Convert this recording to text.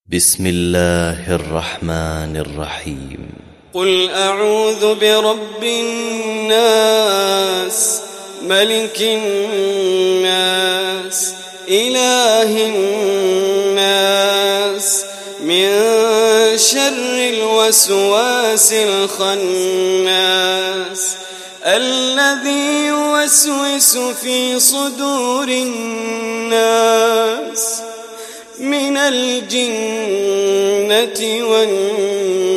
بسم الله الرحمن الرحيم. قل أعوذ برب الناس ملك الناس إله الناس من شر الوسواس الخناس الذي يوسوس في صدور الناس من الجنة والناس.